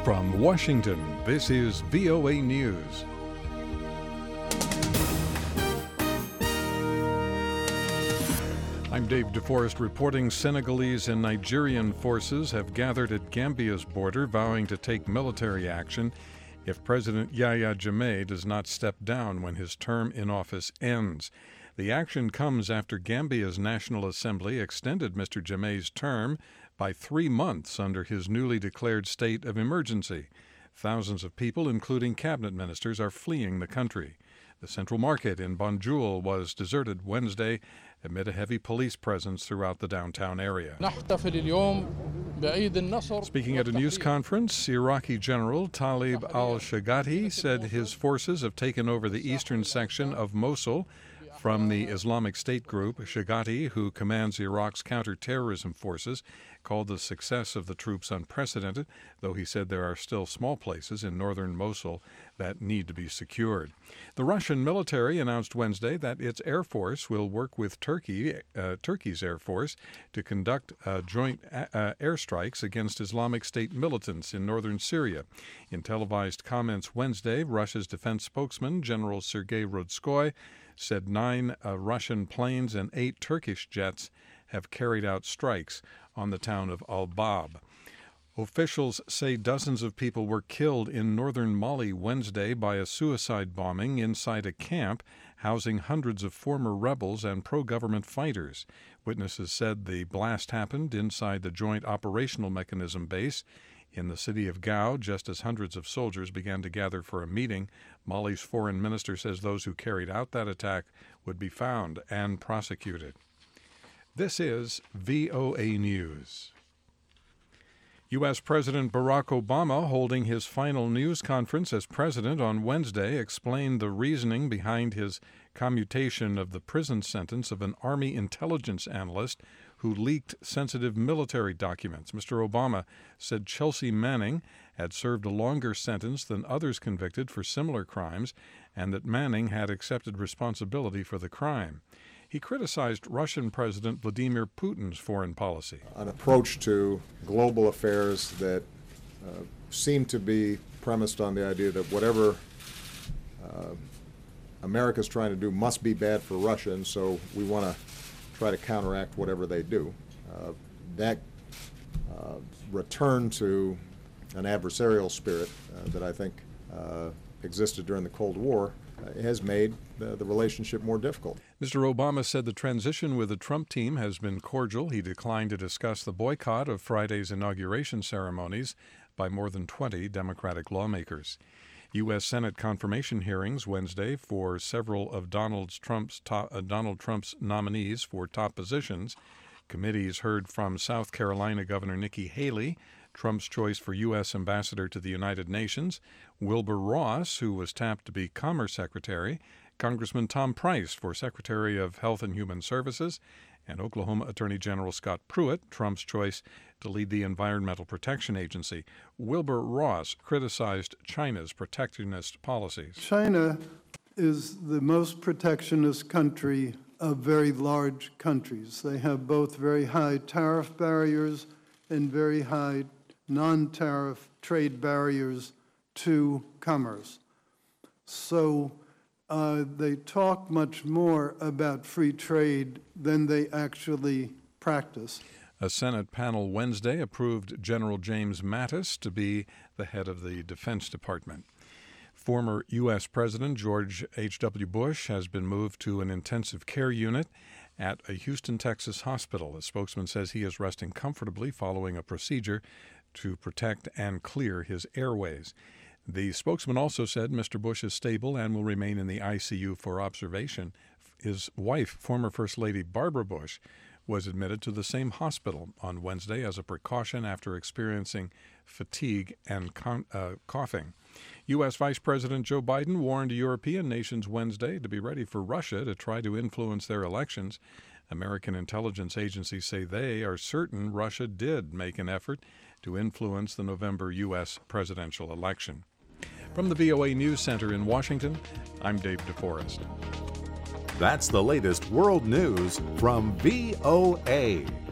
From Washington, this is VOA News. I'm Dave DeForest reporting Senegalese and Nigerian forces have gathered at Gambia's border, vowing to take military action if President Yahya Jammeh does not step down when his term in office ends. The action comes after Gambia's National Assembly extended Mr. Jammeh's term by 3 months under his newly declared state of emergency. Thousands of people, including cabinet ministers, are fleeing the country. The central market in Banjul was deserted Wednesday amid a heavy police presence throughout the downtown area. Speaking at a news conference, Iraqi General Talib al-Shaghati said his forces have taken over the eastern section of Mosul from the Islamic State group. Shaghati, who commands Iraq's counterterrorism forces, called the success of the troops unprecedented, though he said there are still small places in northern Mosul that need to be secured. The Russian military announced Wednesday that its air force will work with Turkey's air force to conduct joint airstrikes against Islamic State militants in northern Syria. In televised comments Wednesday, Russia's defense spokesman, General Sergei Rodskoy, said 9 Russian planes and 8 Turkish jets have carried out strikes on the town of Al-Bab. Officials say dozens of people were killed in northern Mali Wednesday by a suicide bombing inside a camp housing hundreds of former rebels and pro-government fighters. Witnesses said the blast happened inside the Joint Operational Mechanism base in the city of Gao, just as hundreds of soldiers began to gather for a meeting. Mali's foreign minister says those who carried out that attack would be found and prosecuted. This is VOA News. U.S. President Barack Obama, holding his final news conference as president on Wednesday, explained the reasoning behind his commutation of the prison sentence of an Army intelligence analyst who leaked sensitive military documents. Mr. Obama said Chelsea Manning had served a longer sentence than others convicted for similar crimes, and that Manning had accepted responsibility for the crime. He criticized Russian President Vladimir Putin's foreign policy. An approach to global affairs that seemed to be premised on the idea that whatever America's trying to do must be bad for Russia, and so we want to try to counteract whatever they do. That return to an adversarial spirit that I think existed during the Cold War has made the relationship more difficult. Mr. Obama said the transition with the Trump team has been cordial. He declined to discuss the boycott of Friday's inauguration ceremonies by more than 20 Democratic lawmakers. U.S. Senate confirmation hearings Wednesday for several of Donald Trump's nominees for top positions. Committees heard from South Carolina Governor Nikki Haley, Trump's choice for U.S. Ambassador to the United Nations, Wilbur Ross, who was tapped to be Commerce Secretary, Congressman Tom Price for Secretary of Health and Human Services, and Oklahoma Attorney General Scott Pruitt, Trump's choice to lead the Environmental Protection Agency. Wilbur Ross criticized China's protectionist policies. China is the most protectionist country of very large countries. They have both very high tariff barriers and very high non-tariff trade barriers to commerce. So they talk much more about free trade than they actually practice. A Senate panel Wednesday approved General James Mattis to be the head of the Defense Department. Former U.S. President George H.W. Bush has been moved to an intensive care unit at a Houston, Texas hospital. A spokesman says he is resting comfortably following a procedure to protect and clear his airways. The spokesman also said Mr. Bush is stable and will remain in the ICU for observation. His wife, former First Lady Barbara Bush, was admitted to the same hospital on Wednesday as a precaution after experiencing fatigue and coughing. U.S. Vice President Joe Biden warned European nations Wednesday to be ready for Russia to try to influence their elections. American intelligence agencies say they are certain Russia did make an effort to influence the November U.S. presidential election. From the VOA News Center in Washington, I'm Dave DeForest. That's the latest world news from VOA.